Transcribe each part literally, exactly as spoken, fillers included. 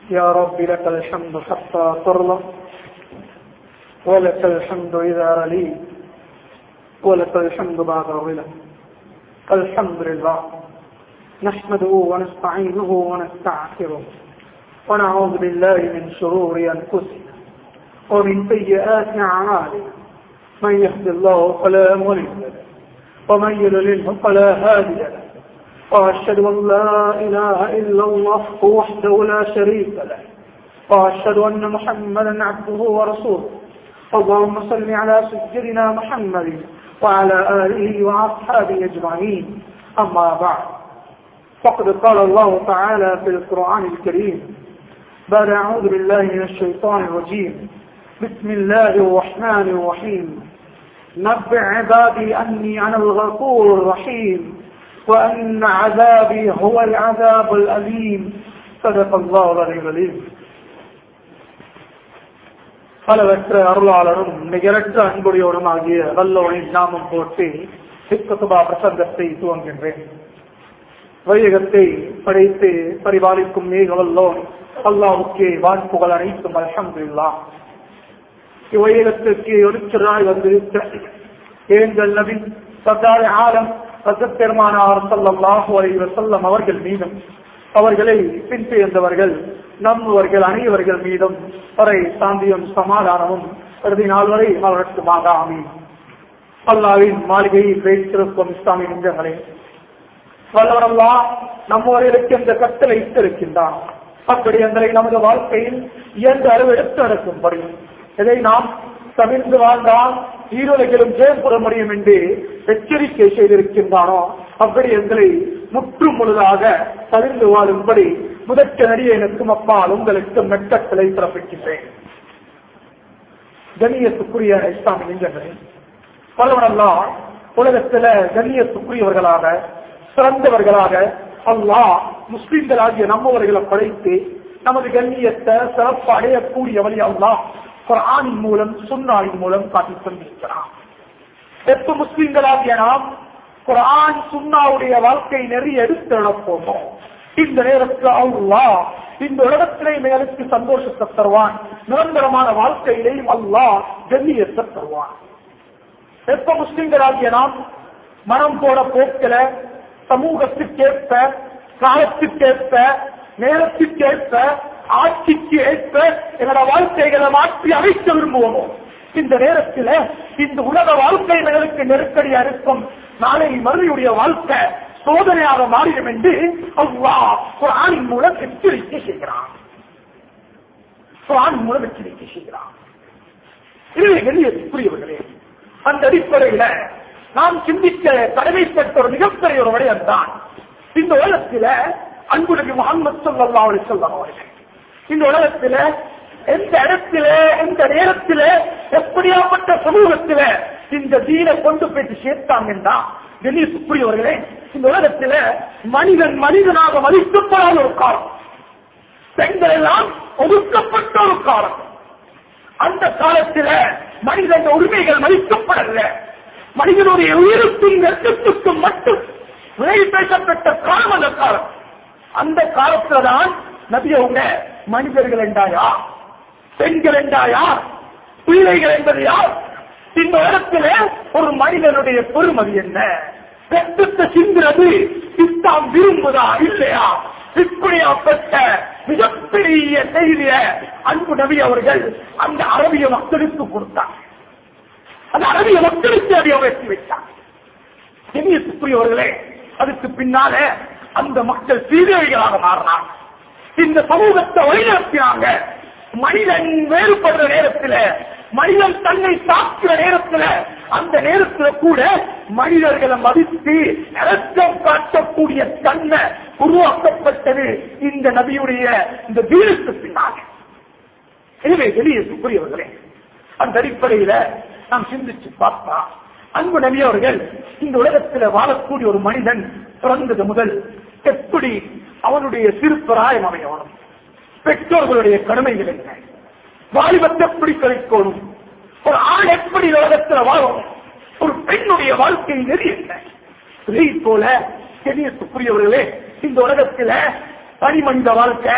يا رب لك الحمد حتى ترضى ولك الحمد إذا رضيت ولك الحمد بعد رضا. الحمد لله نحمده ونستعينه ونستغفره ونعوذ بالله من شرور أنفسنا ومن سيئات أعمالنا. من يهد الله فلا مضل له ومن يضلل فلا هادي له. وأشهد أن لا إله إلا الله وحده لا شريك له وأشهد أن محمدا عبده ورسوله. اللهم صل على سيدنا محمد وعلى آله وأصحابه أجمعين. أما بعد، فقد قال الله تعالى في القرآن الكريم بعد أعوذ بالله من الشيطان الرجيم بسم الله الرحمن الرحيم نبئ عبادي أني أنا الغفور الرحيم وأن عذابي هو العذاب الأليم. صدق الله العلي العظيم. பலவற்ற அருளாளரும் நிகரற்ற அன்புடையோருமாகிய வல்லவனின் நாமம் போட்டு சித்தத்துபா பிரசங்கத்தை துவங்குகின்றேன். வையகத்தை படைத்து பரிபாலிக்கும் மேகவல்லோன் அல்லாஹ்வுக்கே வான்புகள் அனைத்தும் அல்ஹம்துலில்லாஹ். இவ்வையகத்திற்கு ஒருத்தராய் வந்திருக்க ஏங்கள் நபி சர்தார் ஆலம் ஹஜ்ரத் பெருமானார் ஸல்லல்லாஹு அலைஹி வஸல்லம் அவர்கள் மீதும் அவர்களை பின்பற்றியவர்கள் நம்மவர்கள் அனைவர்கள் மீதும் வரை சாந்தியும் சமாதானமும் இறுதி நாள் வரை மலரட்டுமாக ஆமீன். அல்லாஹ்வின் மாளிகையில் வைத்திருக்கும் இஸ்லாமிய நெஞ்சங்களே, வல்லவனல்லாஹ் நம்மவர்களுக்கு இந்த கட்டளை இட்டிருக்கின்றான். அப்படி எங்களை நமது வாழ்க்கையில் இயன்று அறிவெடுத்து நடக்கும்படி இதை நாம் தவிர்த்து வாழ்ந்தால் ஈரோலைகளும் ஜெயம்புற முடியும் என்று எச்சரிக்கை செய்திருக்கின்றானோ அப்படி எங்களை முற்று முழுதாக தவிர்த்து வாழும்படி முதற்க நடிகை எனக்கும் அப்பால் உங்களுக்கு மெட்டக்களை பிறப்பிக்கின்றேன். கண்ணியத்துக்குரிய இஸ்லாமிய நெஞ்சங்களே, பலவனெல்லாம் உலகத்தில கண்ணியத்துக்குரியவர்களாக சிறந்தவர்களாக அல்லாஹ் முஸ்லிம்களாகிய நம்மவர்களை படைத்து நமது கண்ணியத்தை சிறப்பு அடையக்கூடிய வழி அல்லாஹ் குர்ஆனின் மூலம் சுன்னாவின் மூலம் காட்டி தந்திருக்கிறான். எப்ப முஸ்லிம்களாகிய நாம் குர்ஆன் சுன்னாவுடைய வாழ்க்கை நெறிய எடுத்து நடப்போமோ இந்த நேரத்தில் அல்லாஹ் இந்த உலகத்திலே மேலுக்கு சந்தோஷத்தை தருவான், நிரந்தரமான வாழ்க்கையிலேயும் அல்லாஹ் கண்ணியத்தை தருவான். எப்ப முஸ்லிம்களாகிய நாம் மனம் போன போக்கில சமூகத்துக்கேற்ப காலத்துக்கேற்ப நேரத்துக்கேற்ப ஆட்சிக்கு ஏற்ப என்னோட வாழ்க்கைகளை மாற்றி அமைக்க விரும்புவோமோ இந்த நேரத்தில் இந்த உலக வாழ்க்கைகளுக்கு நெருக்கடியா இருக்கும். நாளை மறுமையுடைய வாழ்க்கை சோதனையாக மாறிடும் என்று அல்லாஹ் குர்ஆனின் மூலம் எச்சரிக்கை செய்கிறான். குர்ஆனின் மூலம் எச்சரிக்கை செய்கிறான். இதுவே கண்ணியத்துக்குரியவர்களே, அந்த அடிப்படையில நாம் சிந்திக்க கடமைப்பட்ட ஒரு மிகப்பெரிய ஒரு விடயம் தான் இந்த உலகத்தில் அன்பு நபி முஹம்மது ஸல்லல்லாஹு அலைஹி வஸல்லம் அவர்கள் இந்த உலகத்தில எந்த இடத்துல எந்த நேரத்தில் எப்படியாப்பட்ட சமூகத்தில இந்த தீனை கொண்டு போயிட்டு சேர்த்தாங்கன்னா கண்ணியத்துக்குரியவர்களே, இந்த உலகத்தில மனிதன் மனிதனாக மதிக்கப்படாத ஒரு காலம், பெண்கள் எல்லாம் ஒதுக்கப்பட்ட ஒரு காலம். அந்த காலத்தில் மனிதன் உரிமைகள் மதிக்கப்படல, மனிதனுடைய உயிருக்கும் நெருக்கத்துக்கும் மட்டும் விலை பேசப்பட்ட காலம் அந்த காலம். அந்த காலத்துல தான் நபியவங்க மனிதர்கள் என்றாயா, பெண்கள் என்றாயா, பிள்ளைகள் என்பது யார்? இந்த இடத்துல ஒரு மனிதனுடைய பெருமதி என்ன? ரத்தத்தை சிந்துறது இஸ்லாம் விரும்புதா இல்லையா? இப்படியாப்பட்ட மிகப்பெரிய செய்திய அன்பு நபி அவர்கள் அந்த அரபிய மக்களுக்கு கொடுத்தார். அந்த அரபிய மக்களுக்கு அதை உயர்த்தி வைத்தார். கண்ணியத்துக்குரியவர்களே, அதுக்கு பின்னால அந்த மக்கள் சீரழிகளாக மாறினார். இந்த சமூகத்தை வழிநடத்தினாங்க. மனிதன் வேறுபடுற நேரத்தில், மனிதன் தன்னை தாக்குற நேரத்தில், அந்த நேரத்தில் கூட மனிதர்களை மதித்து இரக்கம் காட்டக்கூடிய தன்மை உருவாக்கப்பட்டது இந்த நபியுடைய இந்த வீரத்து பின்னாக. எனவே வெளியேற்றக்கூடியவர்களே, அந்த அடிப்படையில நாம் சிந்திச்சு பார்த்தா அன்பு நபி அவர்கள் இந்த உலகத்தில் வாழக்கூடிய ஒரு மனிதன் பிறந்தது முதல் எப்படி அவனுடைய சிறுபிராயம் அமையணும், பெற்றோர்களுடைய கடமைகள் என்ன, வாலிபத்தை எப்படி கழிக்கணும், ஒரு ஆண் எப்படி உலகத்தில் வாழணும், ஒரு பெண்ணுடைய வாழ்க்கை நெறி என்ன. இதே போல கண்ணியத்துக்குரியவர்களே, இந்த உலகத்தில் தனி மனித வாழ்க்கை,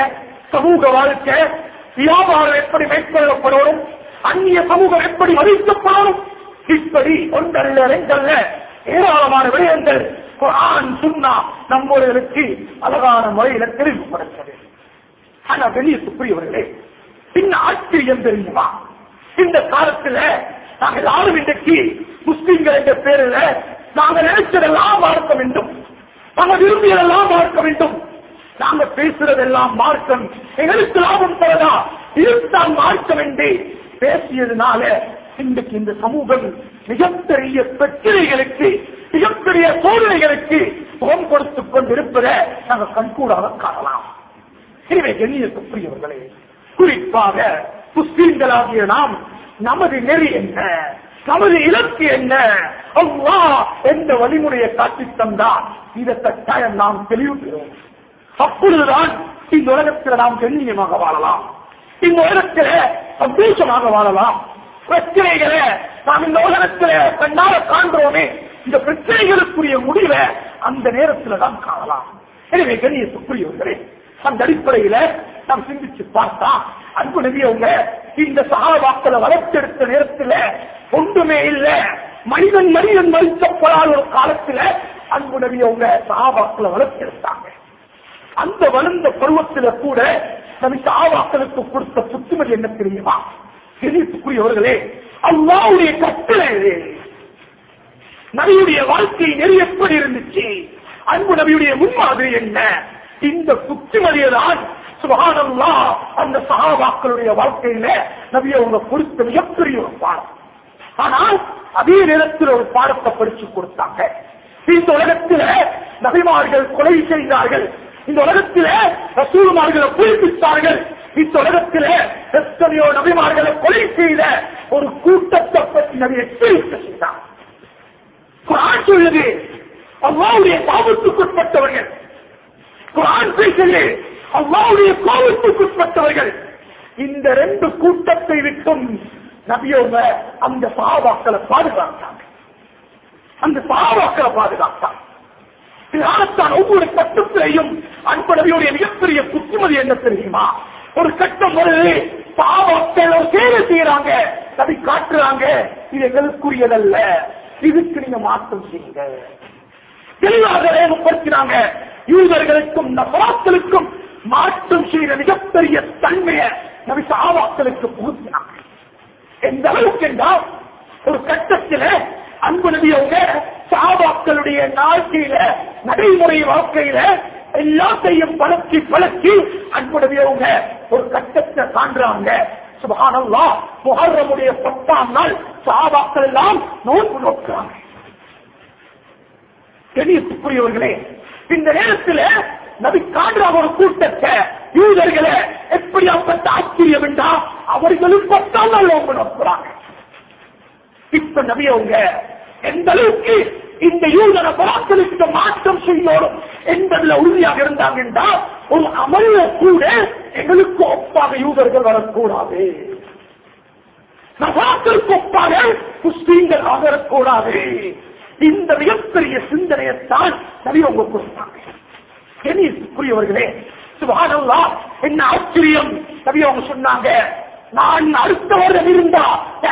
சமூக வாழ்க்கை, வியாபாரம் எப்படி மேற்கொள்ளப்படணும், அந்நிய சமூகம் எப்படி மதிக்கப்படணும், இப்படி ஒன்றல்ல ரெண்டல்ல ஏராளமான விடயங்கள் குர்ஆன் சுன்னா நம்மளுக்கு அழகான முறையில தெளிவுபடுத்தது. ஆனா வெளியேற்றக்கூடியவர்களே, சின்ன ஆச்சரியம் தெரியுமா? இந்த காலத்துல நாங்கள் யாரும் இன்றைக்கு முஸ்லிம்கள் என்ற பேரில் நாங்கள் நினைச்சதெல்லாம் பார்க்க வேண்டும், நாங்கள் விரும்பியதெல்லாம் பார்க்க வேண்டும், நாங்க பேசுறதெல்லாம் மார்க்கம், எங்களுக்கு லாபம் தரதா இதுதான் மார்க்கம் என்று பேசியதுனால இன்றைக்கு இந்த சமூகம் மிகப்பெரிய பிரச்சனைகளுக்கு, மிகப்பெரிய சோதனைகளுக்கு முகம் கொடுத்துக் கொண்டிருப்பதை நாங்கள் கண்கூடாக காணலாம். எனவே கண்ணியத்துக்குரியவர்களே, குறிப்பாக முஸ்லிம்களாகிய நாம் நமது நெறி என்ன, நமது இலக்கு என்ன, அல்லாஹ் எந்த வழிமுறையை காட்டி தந்தால் இதை கட்டாயம் நாம் தெளிவு பெறுவோம். அப்பொழுதுதான் இந்த உலகத்தில் நாம் கண்ணியமாக வாழலாம், இந்த உலகத்தில் சந்தோஷமாக வாழலாம். பிரச்சனைகளை நாம் இந்த உலகத்தில் கண்ணால காண்றோமே, இந்த பிரச்சனைகளுக்குரிய முடிவை அந்த நேரத்தில் தான் காணலாம். எனவே கண்ணியத்துக்குரியவர்களே, அந்த அடிப்படையில நாம் சிந்திச்சு பார்த்தா அன்பு நபியவங்க இந்த சஹாபாக்களை வளர்த்தெடுத்த நேரத்தில் ஒன்றுமே இல்ல, மனிதன் மனிதன் மதிக்கப்படாத ஒரு காலத்தில் அன்பு நபியவங்க சஹாபாக்களை வளர்த்தெடுத்தாங்க. அந்த வளர்ந்த பருவத்தில் கூட நபி சஹாபாக்களுக்கு கொடுத்த புத்துமதி என்ன தெரியுமா? தெரிவித்துக்குரியவர்களே, அல்லாஹ்வுடைய கட்டளை நபியுடைய வாழ்க்கை நெறி எப்படி இருந்துச்சு, அன்பு நபியுடைய முன்மாதிரி என்ன, இந்த புத்திமதியதான் சுப்ஹானல்லாஹ் அந்த சஹாபாக்களுடைய வாழ்க்கையில நபி அவங்க கொடுத்த மிகப்பெரிய ஒரு பாடம். ஆனால் அதே நேரத்தில் ஒரு பாடத்தை படிச்சு கொடுத்தாங்க. இந்த உலகத்தில் நபிமார்கள் கொலை செய்தார்கள், இந்த உலகத்தில் ரசூலுமார்களை புதுப்பித்தார்கள், இந்த உலகத்தில் எத்தனையோ நபிமார்களை கொலை செய்த ஒரு கூட்டத்தை பற்றி நபி எச்சரிக்கை செய்தார். குர்ஆன் சொல்லுது அல்லாஹ்வுடைய பாவத்துக்குட்பட்டவர்கள், குர்ஆன் பேசுது அல்லாஹ்வுடைய கோபத்துக்குட்பட்டவர்கள். இந்த ரெண்டு கூட்டத்தை விட்டும் நபியோங்க அந்த சஹாபாக்களை பாதுகாத்தாங்க, அந்த சஹாபாக்களை பாதுகாத்தாங்க. இதனால்தான் ஒவ்வொரு கட்டத்திலையும் அன்பு நபியுடைய மிகப்பெரிய புத்திமதி என்ன தெரியுமா? ஒரு கட்டம் வருது, சஹாபாக்கள் ஒரு சேவை செய்யறாங்க, நபி காட்டுறாங்க இது எங்களுக்குரியதல்ல, இதுக்கு நீங்க மாற்றம் செய்யுங்க. தெளிவாக ரேகப்படுத்தினாங்க. யூதர்களுக்கும் நபராக்களுக்கும் மாற்றம் செய்த மிகப்பெரிய தன்மையை நபி சஹாபாக்களுக்கு புகுத்தினாங்க. எந்த அளவுக்கு என்றால் ஒரு கட்டத்தில் அன்பு நபியவங்க சஹாபாக்களுடைய வாழ்க்கையில, நடைமுறை வாழ்க்கையில எல்லாத்தையும் பழக்கி பழக்கி அன்பு நபியவங்க ஒரு கட்டத்தை காண்றாங்க. சுப்ஹானல்லாஹ், முஹர்ரமுடைய பத்தாம் நாள் சஹாபாக்கள் எல்லாம் நோன்பு நோக்குறாங்க. கண்ணியத்துக்குரியவர்களே, இந்த நேரத்தில் நபி காண்றாங்க ஒரு கூட்டத்தை, யூதர்களை எப்படியாப்பட்ட ஆச்சரியம் என்றா அவர்களும் பத்தாம் நாள் நோன்பு நோக்குறாங்க. இப்ப நபி அவங்க எந்த அளவுக்கு இந்த யூதர பராக்களுக்கு மாற்றம் செய்யணும் என்பதில் உறுதியாக இருந்தாங்க என்றால் ஒரு அமல்ல கூட எங்களுக்கு ஒப்பாக யூதர்கள் வரக்கூடாது, நபராக்களுக்கு ஒப்பாக முஸ்லீம்கள் ஆகக்கூடாது. இந்த மிகப்பெரிய சிந்தனையத்தான் நபி அவங்க கொடுத்தாங்க. புரியவர்களே, சுப்ஹானல்லாஹ், என்ன ஆச்சரியம்! நபி அவங்க சொன்னாங்க, நான் அடுத்த வருடம் இருந்தா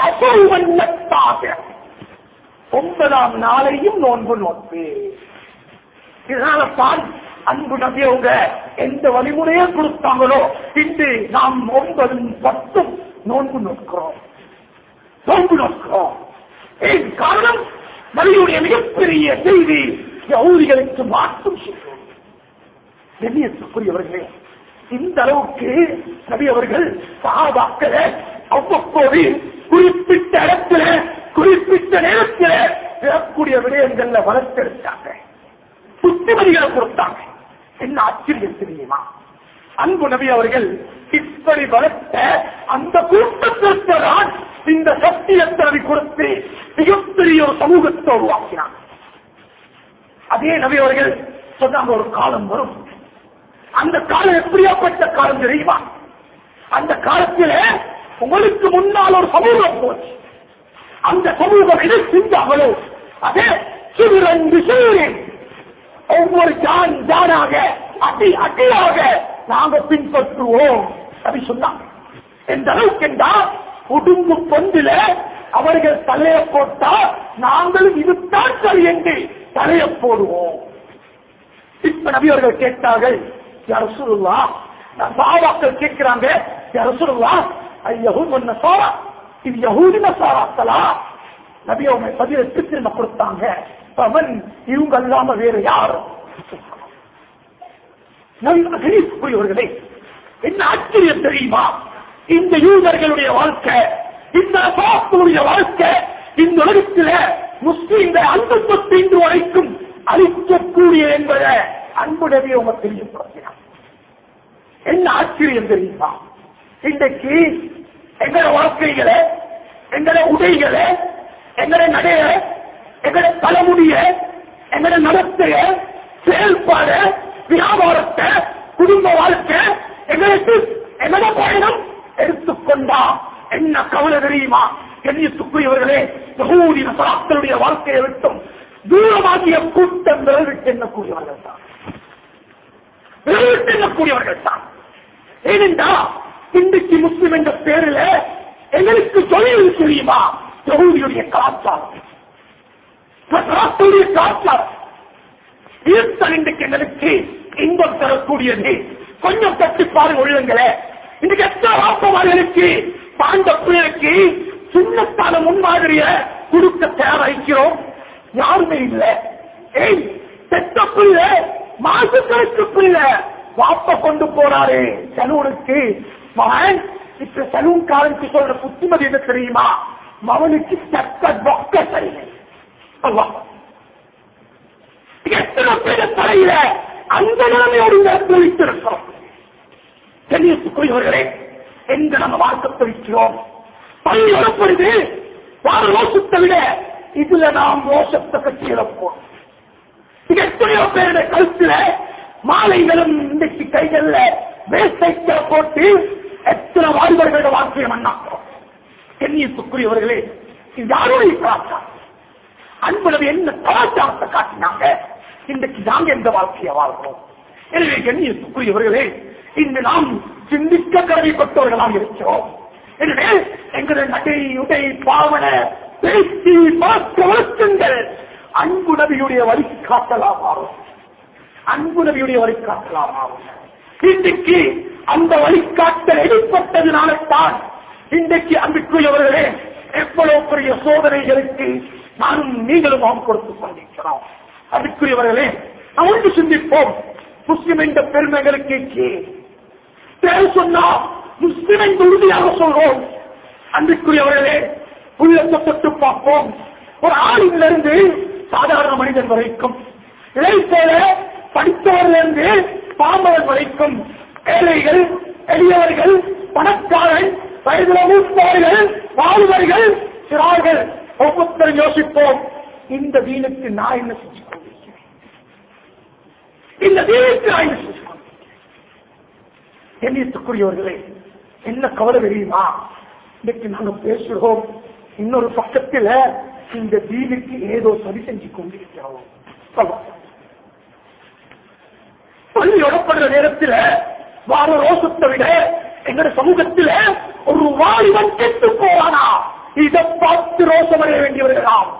ஒன்பதாம் நாளையும் நோன்பு நோக்கு. இதனால தான் அன்பு நபி அவங்க எந்த வழிமுறையை கொடுத்தாங்களோ இன்று நாம் ஒன்பதும் பத்தும் நோன்பு நோக்கிறோம், நோன்பு நோக்கிறோம். ஏன் காரணம்? நபியுடைய மிகப்பெரிய செய்தி யஹூதிகளுக்கு மாற்றம் செய்யும். கண்ணியத்துக்குரியவர்களே, இந்த அளவுக்கு நபி அவர்கள் சஹாபாக்களை அவ்வப்போது குறிப்பிட்ட இடத்துல குறிப்பிட்ட நேரத்தில் பெறக்கூடிய விடயங்கள்ல வளர்த்தெடுத்தாங்க, புத்திமதிகளை கொடுத்தாங்க. என்ன ஆச்சரியம் தெரியுமா? அன்பு நபி அவர்கள் இப்படி வளர்த்த அந்த கூட்டத்திற்கு தான் இந்த சத்தியத்தை நபி கொடுத்து மிகப்பெரிய ஒரு சமூகத்தை உருவாக்கினார். அதே நபி அவர்கள் சொன்னாங்க, ஒரு காலம் வரும், அந்த காலம் எப்படியாப்பட்ட காலம் தெரியுமா? அந்த காலத்தில் உங்களுக்கு முன்னால் ஒரு சமூகம் போச்சு, அந்த சமூகம் எதை செஞ்சாங்களோ அதே சிறுரண்டு சிறு ஒவ்வொரு ஜான் ஜானாக அடி அடியாக நாங்க பின்பற்றுவோம் அப்படி சொன்னாங்க. எந்த அளவுக்கு என்றால் உடும்பு பொந்தில அவர்கள் தலையை போட்டா நாங்களும் இதுதான் சரி என்று தலையை போடுவோம். இப்ப நபி அவர்கள் கேட்டார்கள், யா ரசூலுல்லாஹ், சஹாபாக்கள் கேட்கிறாங்க, யா ரசூலுல்லாஹ், அய்யஹூத் வன் நஸாரா, இது யஹூதி நஸாராக்களா? நபி அவங்க பதில திரும்ப கொடுத்தாங்க, அவன் இவங்க அல்லாம வேறு யாரும். புரியவர்களே, என்ன ஆச்சரியம் தெரியுமா? இந்த யூதர்களுடைய வாழ்க்கை, இந்த நஸாராக்களுடைய வாழ்க்கை இந்த உலகத்தில் முஸ்லிம்கள் அந்தஸ்து இன்று வரைக்கும் அழிக்கக்கூடிய என்பதை அன்பு நபி அவங்க தெரியப்படுத்தினார். என்ன ஆச்சரியம் தெரியுமா? இன்றைக்கு எங்கள வாழ்க்கைகளை, எங்கள உடைகளை, எங்கள நடைய, எங்கள தலைமுடிய, எங்கள நடத்தைய, செயல்பாட, வியாபாரத்தை, குடும்ப வாழ்க்கை, எங்களுக்கு எங்கள பயணம் எடுத்துக்கொண்டா என்ன கவலை தெரியுமா? கண்ணியத்துக்குரியவர்களே, யஹூதி நஸாராக்களுடைய வாழ்க்கையை விட்டும் தூரமாகிய கூட்டம் விரைவிட்டு எண்ணக்கூடியவர்கள் தான், விரைவிட்டு எண்ணக்கூடியவர்கள் தான். ஏனென்றா இன்றைக்கு முஸ்லிம் என்ற பேரில் எங்களுக்கு தொழில் தெரியுமா? யஹூதியுடைய கலாச்சாரம், நஸாராக்களுடைய கலாச்சாரம் இதுதான் இன்றைக்கு எங்களுக்கு இன்பம் தரக்கூடியது. கொஞ்சம் தட்டி பாருங்க உள்ளங்களே, இன்றைக்கு எத்தனை வாப்பமார்களுக்கு பாண்ட பிள்ளைக்கு சின்னத்தான முன்மாதிரிய கொடுக்க தயாரிக்கிறோம்? யாருமே இல்லை. ஏய், செத்த பிள்ளை மாசுக்களுக்கு பிள்ளை வாப்ப கொண்டு போறாரு சலூனுக்கு. மகன் இப்ப சலூன்காரனுக்கு சொல்ற புத்திமதி என்ன தெரியுமா? மகனுக்கு சக்க பொக்க சரியில்லை. எத்தனை பேர தலையில அந்த நிலைமையோடு வைத்திருக்கிறோம். கண்ணியத்துக்குரியவர்களே, எங்க நம்ம வாழ்க்கை தொழிக்கிறோம்? பள்ளி வரப்படுது வார ரோஷத்தை விட இதுல நாம் ரோஷத்தை கட்சி இழப்போம். எத்தனையோ பேருடைய கழுத்துல மாலைகளும் இன்றைக்கு கைகள்ல வேசைக்க போட்டு எத்தனை வாழ்வர்களோட வாழ்க்கையை மண்ணாக்கிறோம். கண்ணியத்துக்குரியவர்களே, இது யாருடைய கலாச்சாரம்? அன்புலது என்ன கலாச்சாரத்தை காட்டினாங்க? இன்றைக்கு நாங்க எந்த வாழ்க்கையை வாழ்கிறோம்? எனவே கண்ணியத்துக்குரியவர்களே, இன்று நாம் சிந்திக்க கடமைப்பட்டவர்களாக இருக்கிறோம். எனவே எங்களுடைய நடை, உடை, பாவன, பேச்சு, பார்க்க வழக்கங்கள் அன்பு நபியுடைய வழிகாட்டலாம் ஆகும். அன்பு நபியுடைய வழிகாட்டலாம் ஆகும். இன்றைக்கு அந்த வழிகாட்டல் ஏற்பட்டதினால்தான் இன்றைக்கு அன்புக்குரியவர்களே எவ்வளவு பெரிய சோதனைகளுக்கு நானும் நீங்களும் நாம் கொடுத்துக் கொண்டிருக்கிறோம். அன்புக்குரியவர்களே, அவருக்கு சிந்திப்போம். முஸ்லிம் என்ற பெருமைகளுக்கு பேர் சொன்னா முஸ்லிம் என்று உறுதியாக சொல்றோம். அன்புக்குரியவர்களே, உள்ளத்தை தொட்டு பார்ப்போம். ஒரு ஆளிலிருந்து சாதாரண மனிதன் வரைக்கும், இளைஞர படித்தவரிலிருந்து பாம்பவன் வரைக்கும், ஏழைகள், எளியவர்கள், பணக்காரன், வயதுல மூப்பவர்கள், வாழ்வர்கள், சிறார்கள், ஒவ்வொருத்தரும் யோசிப்போம், இந்த தீனுக்கு நான் என்ன செஞ்சு கொண்டிருக்கிறேன்? இந்த தீனுக்கு நான் என்ன செஞ்சு கொண்டிருக்கிறேன்? எண்ணியத்துக்குரியவர்களே, என்ன கவலை தெரியுமா? இன்னைக்கு நாங்க பேசுகிறோம், இன்னொரு பக்கத்தில் இந்த தீனுக்கு ஏதோ சரி செஞ்சு கொண்டிருக்கிறோம். பள்ளி ஒடப்படுற நேரத்தில் வார ரோசத்தை விட எங்க சமூகத்தில் ஒரு வாலிபன் கெட்டு போவானா, இதை பார்த்து ரோசம் அடைய வேண்டியவர்களாம்.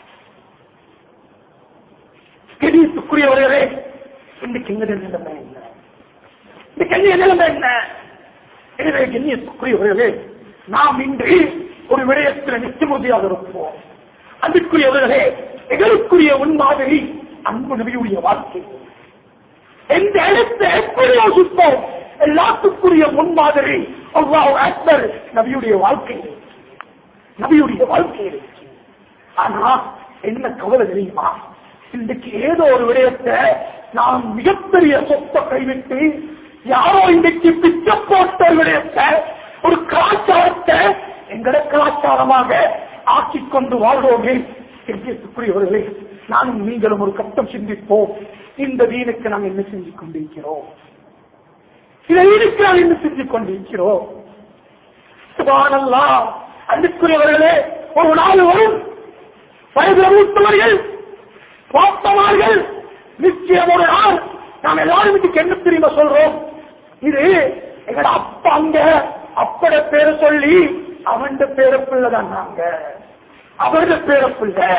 கெடியத்துக்குரியவர்களே, இன்னைக்கு எங்க நிலைமை என்ன? இன்னைக்கு எங்க நிலைமை என்ன? எனவே கண்ணியத்துக்குரியவர்களே, நாம் இன்று ஒரு விடயத்தில் நிச்சயமுதியாக இருப்போம். அன்புக்குரியவர்களே, எங்களுக்குரிய முன்மாதிரி அன்பு நபியுடைய வாழ்க்கை. எந்த இடத்தை எப்படி யோசிப்போம்? எல்லாத்துக்குரிய முன்மாதிரி அல்லாஹ் அக்பர் நபியுடைய வாழ்க்கை, நபியுடைய வாழ்க்கையில். ஆனா என்ன கவலை தெரியுமா? இன்றைக்கு ஏதோ ஒரு விடயத்தை நாம் மிகப்பெரிய சொத்தை கைவிட்டு யாரோ இன்றைக்கு பிச்சை போட்ட விடயத்தை, ஒரு கலாச்சாரத்தை எங்கட கலாச்சாரமாக ஆக்கிக் கொண்டு வாழ்வோமே. புரியவர்களே, நானும் நீங்களும் ஒரு கட்டம் சிந்திப்போம். இந்த வீணுக்கு நாம் என்ன செஞ்சு கொண்டிருக்கிறோம்? இதை வீணுக்கு நாம் என்ன செஞ்சு கொண்டிருக்கிறோம்? சுப்ஹானல்லாஹ். அன்புக்குரியவர்களே, ஒரு நாள் வரும், வயது மூத்தவர்கள், பாப்பமார்கள், நிச்சயம் ஒரு நாள் நாம் எல்லாரும் இதுக்கு என்ன தெரியுமா சொல்றோம்? இது எங்கட அப்பா அங்க அப்பட பேரை சொல்லி அவன் பேர பிள்ளைதான் நாங்க, அவரது பேர பிள்ளை.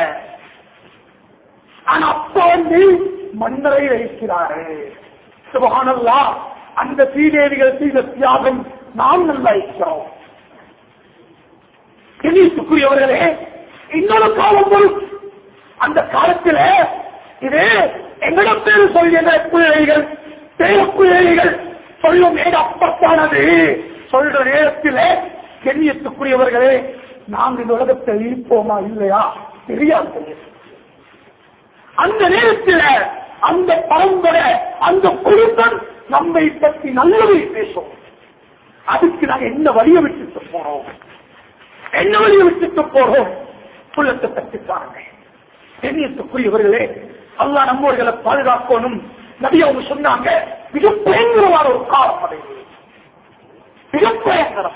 ஆனா அப்பா வந்து மன்னரை வைக்கிறாரு. சுபஹானல்லாஹ். அந்த சீதேவிகள் செய்த தியாகம் நாம் நல்லா இருக்கிறோம். கண்ணியத்துக்குரியவர்களே, இன்னொரு காலம் வரும். அந்த காலத்தில் இது எங்களிடம் பேரு சொல்லிய பிள்ளைகள் பேர பிள்ளைகள் சொல்லும் ஏக அப்பத்தானது சொல்ற நேரத்தில் கண்ணியத்துக்குரியவர்களே, நாங்கள் இந்த உலகத்தை இருப்போமா இல்லையா தெரியாது. அந்த நேரத்தில் அந்த பரம்பரை அந்த குழுக்கள் நம்மை பற்றி நல்லதை பேசும். அதுக்கு நாங்கள் என்ன வழியை விட்டுட்டு போறோம், என்ன வழியை விட்டுட்டு போறோம்? புள்ளத்தை பற்றித்தாங்க. கண்ணியத்துக்குரியவர்களே, அல்லாஹ் நம்மோர்களை பாதுகாக்கணும். நபி அவங்க சொன்னாங்க, மிக பயங்கரமான ஒரு காலம் அடைவு, மிக பயங்கரம்,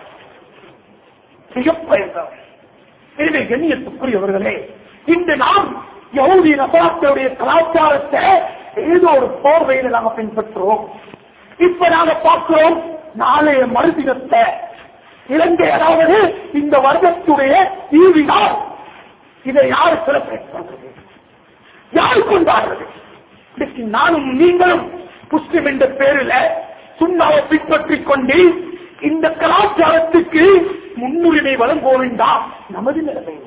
மிக பயங்கரம். எனவே கண்ணியத்துக்குரியவர்களே, இன்று நாம் யஹூதி நசராக்களுடைய கலாச்சாரத்தை ஏதோ ஒரு போர்வையில நாங்க பின்பற்றுவோம். இப்ப நாங்க பார்க்கிறோம், நாளைய மறுதினத்தை இலங்கை, அதாவது இந்த வருடத்துடைய இறுதி நாள், இதை யார் செலிபிரேட் பண்றது, யார் கொண்டாடுறது? நானும் நீங்களும் முஸ்லிம் என்ற பேரில் சுண்ணாவை பின்பற்றிக் கொண்டு இந்த கலாச்சாரத்துக்கு முன்னுரிமை வழங்க வேண்டாம். நமது நிலைமை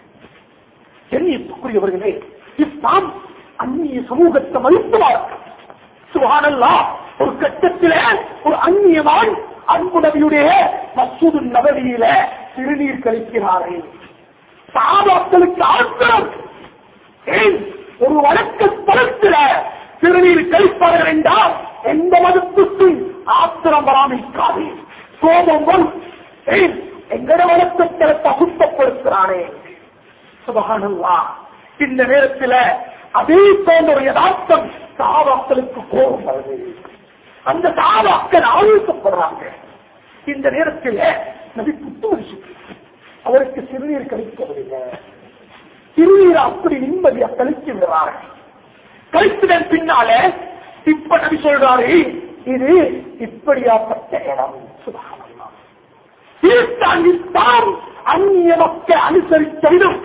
கண்ணியத்துக்குரியவர்களே, இஸ்லாம் அந்நிய சமூகத்தை மறுத்துவார்கள். சுப்ஹானல்லாஹ். ஒரு கட்டத்தில் ஒரு அந்நியவான் அன்பு நபியுடைய மஸ்ஜிது நபவியில சிறுநீர் கழிக்கிறார்கள். சஹாபாக்களுக்கு ஆத்திரம். ஏன் ஒரு வழக்க தளத்தில் சிறுநீர் கழிப்பார்கள் என்றால் எந்த மதத்துக்கும் ஆத்திரம் வராமிக்காது, கோபம் வரும். ஏன் எங்கட வழக்கத்தை பகுத்தப்படுத்துகிறானே. சுப்ஹானல்லாஹ். இந்த நேரத்தில் அதே போன்ற ஒரு யதார்த்தம் சஹாபாக்களுக்கு கோபம் வருது. அந்த சஹாபாக்கள் ஆலோசிக்கப்படுறாங்க. இந்த நேரத்தில் நபி புத்துணர்ச்சி, அவருக்கு சிறுநீர் கழிக்கவில்லை. சிறுநீர் அப்படி நிம்மதியா கழித்து விடுறார்கள். கழித்ததன் பின்னால இப்ப நபி சொல்றாரு, இது இப்படியாப்பட்ட இடம். சுப்ஹானல்லாஹ். ஈஸ்டானிஸ்தான் அந்நிய மக்கள் அனுசரித்த விடும்,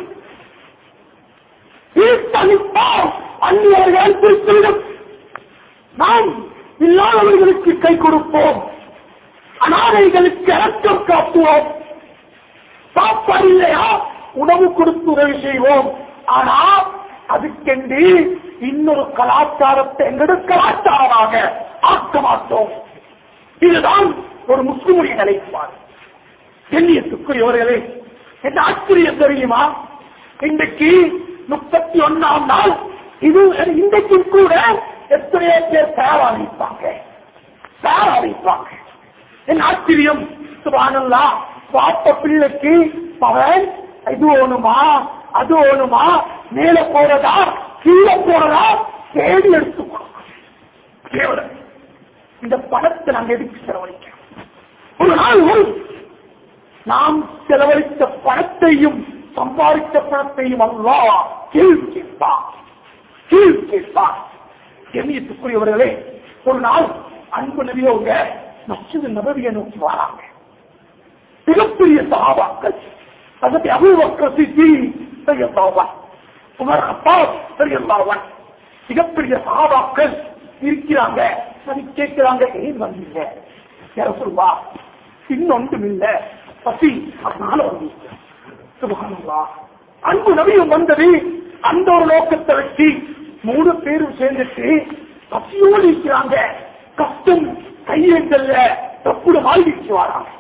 அந்நியர்கள் அனுசரித்துவிடும். நாம் இல்லாதவர்களுக்கு கை கொடுப்போம், அனாதைகளுக்கு இரக்கம் காட்டுவோம். சாப்பாடு இல்லையா உணவு கொடுத்து உதவி செய்வோம். ஆனா அதுக்கென்று இன்னொரு கலாச்சாரத்தை எங்களுடைய கலாச்சாரமாக ஆக்க மாட்டோம். இதுதான் ஒரு முஸ்லிமுடைய நிலைப்பாடு. கண்ணியத்துக்குரியவர்களே, என்ன ஆச்சரியம் தெரியுமா? இன்றைக்கு முப்பத்தி ஒன்னாம் நாள், இது இன்றைக்கு கூட எத்தனையோ பேர் தயாராகிப்பாங்க தயாராகிப்பாங்க என் ஆச்சரியம். சுப்ஹானல்லாஹ். பாப்ப பிள்ளைக்கு பவன் இது ஓணுமா அது ஓணுமா, மேல போறதா கீழே போறதா தேடி எடுத்துக்கணும். இந்த பணத்தை நாங்கள் எதுக்கு செலவழிக்கிறோம்? ஒரு நாள் ஒரு நாம் செலவழித்த பணத்தையும் சம்பாதித்த பணத்தையும் அல்லாஹ் கேள்வி கேட்பார், கேள்வி கேட்பார். கண்ணியத்துக்குரியவர்களே, ஒரு நாள் அன்பு நபியவங்க மஸ்ஜிது நபவியை நோக்கி வராங்க. மிகப்பெரிய சஹாபாக்கள், அதற்கு அபூபக்கர் சித்தீக் ரலியல்லாஹு அன்ஹு, உமர் கத்தாப் ரலியல்லாஹு அன்ஹு, மிகப்பெரிய சஹாபாக்கள் இருக்கிறாங்க. சரி கேட்கிறாங்க, ஏன் வந்தீங்க? யா ரசூலுல்லாஹ், இன்னொன்றும் இல்ல, பசி, அதனால வந்தீங்க. சுப்ஹானல்லாஹ். அன்பு நபியும் வந்தது அந்த ஒரு நோக்கத்தை வச்சு மூணு பேரும் சேர்ந்துட்டு பசியோடு இருக்கிறாங்க. கஷ்டம் கையெழுந்தல்ல, தப்புட மாறி வச்சு வராங்க,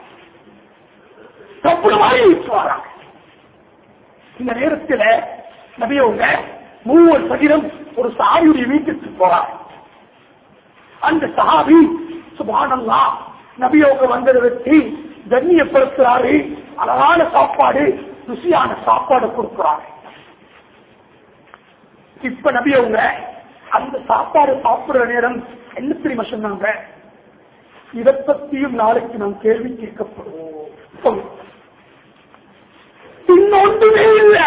தப்புட மாறி வச்சு வராங்க. இந்த நேரத்தில் நபியவங்க மூவர் சகிதம் ஒரு சஹாபியுடைய வீட்டுக்கு போறாங்க. அந்த சஹாபி சுப்ஹானல்லாஹ் நபியவங்க வந்ததை வச்சு கண்ணியப்படுத்துறாரு. அழகான சாப்பாடு, ருசியான சாப்பாடு கொடுக்கிறாங்க. இப்ப நபியவங்க அந்த சாப்பாடு சாப்பிடுற நேரம் என்ன தெரியுமா சொன்னாங்க? இதை பத்தியும் நாளைக்கு நாம் கேள்வி கேட்கப்படுவோம். இன்னொன்றுமே இல்லை,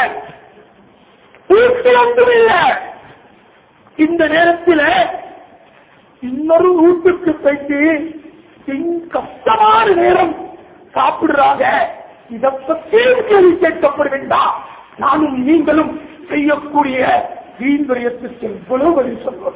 ஒன்றுமே இல்லை. இந்த நேரத்தில் இன்னொரு வீட்டுக்கு போயிட்டு கஷ்டமான நேரம் சாப்பிடுறாங்க. இதை பற்றி கேள்வி கேட்கப்பட வேண்டாம். நானும் நீங்களும் செய்யக்கூடிய வீண் விரயத்துக்கு எவ்வளவு வழி சொல்வோம்.